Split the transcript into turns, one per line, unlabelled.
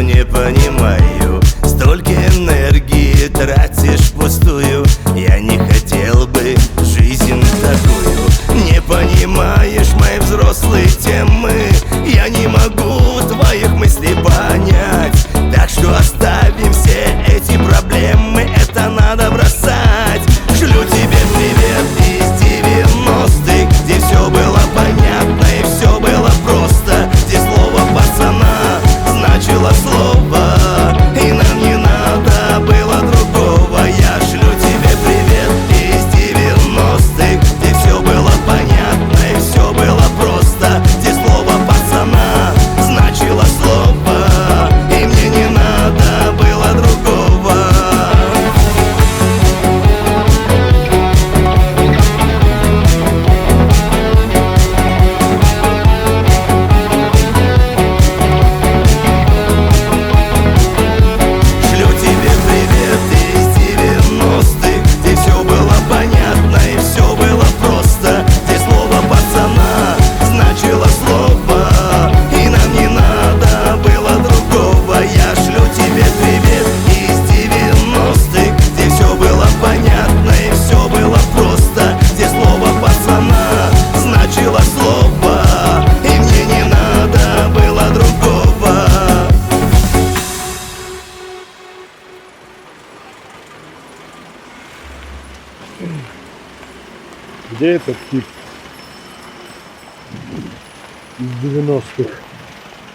не понимаю, столько энергии тратишь впустую. Я не хотел бы жизнь такую. Не понимаешь мои взрослые темы, я не могу твоих мыслей понять. Так что оставим все эти проблемы, это надо бросать. Шлю тебе привет из 90-х, где все было понятно и все было просто, где слово пацана значило слово, и нам не надо было другого. Я шлю тебе привет из 90-х, где все было понятно и все было просто, где слово пацана значило слово, и мне не надо было другого. Шлю тебе привет из 90-х, где все было понятно и все было просто, где слово пацана значило слово, и нам не надо было другого. Я шлю тебе привет из 90-х, где все было понятно и все было просто, где слово пацана значило слово, и мне не надо было другого.
Где этот тип из 90-х?